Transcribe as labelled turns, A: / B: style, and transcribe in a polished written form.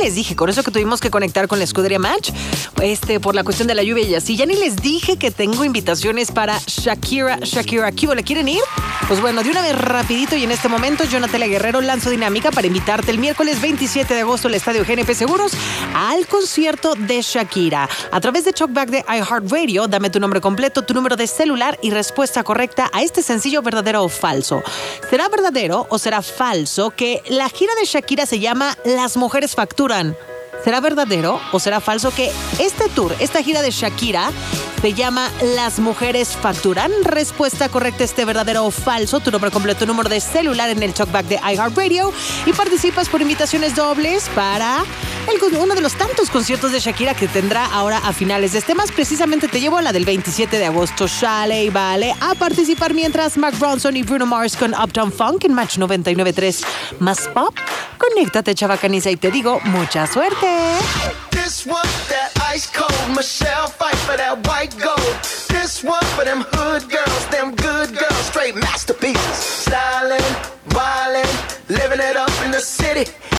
A: les dije, con eso que tuvimos que conectar con la escudería Match, por la cuestión de la lluvia y así, ya ni les dije que tengo invitaciones para Shakira, ¿le quieren ir? Pues bueno, de una vez rapidito y en este momento, yo, Natalia Guerrero, lanzo dinámica para invitarte el miércoles 27 de agosto al Estadio GNP Seguros al concierto de Shakira. A través de Talkback de iHeartRadio, dame tu nombre completo, tu número de celular y respuesta correcta a este sencillo verdadero o falso. ¿Será verdadero o será falso que la gira de Shakira se llama Las Mujeres Facturan? ¿Será verdadero o será falso que este tour, esta gira de Shakira, se llama Las Mujeres Facturan? Respuesta correcta, verdadero o falso, tu nombre completo, número de celular en el Talkback de iHeartRadio y participas por invitaciones dobles para uno de los tantos conciertos de Shakira que tendrá ahora a finales de este mes. Precisamente te llevo a la del 27 de agosto. Sale y vale a participar mientras Mark Ronson y Bruno Mars con Uptown Funk en Match 99.3 más pop. Conéctate, chavacaniza, y te digo mucha suerte.
B: This one, that ice cold Michelle fight for that white gold. This one for them hood girls, them good girls, straight masterpieces. Stylin', wildin', living it up in the city.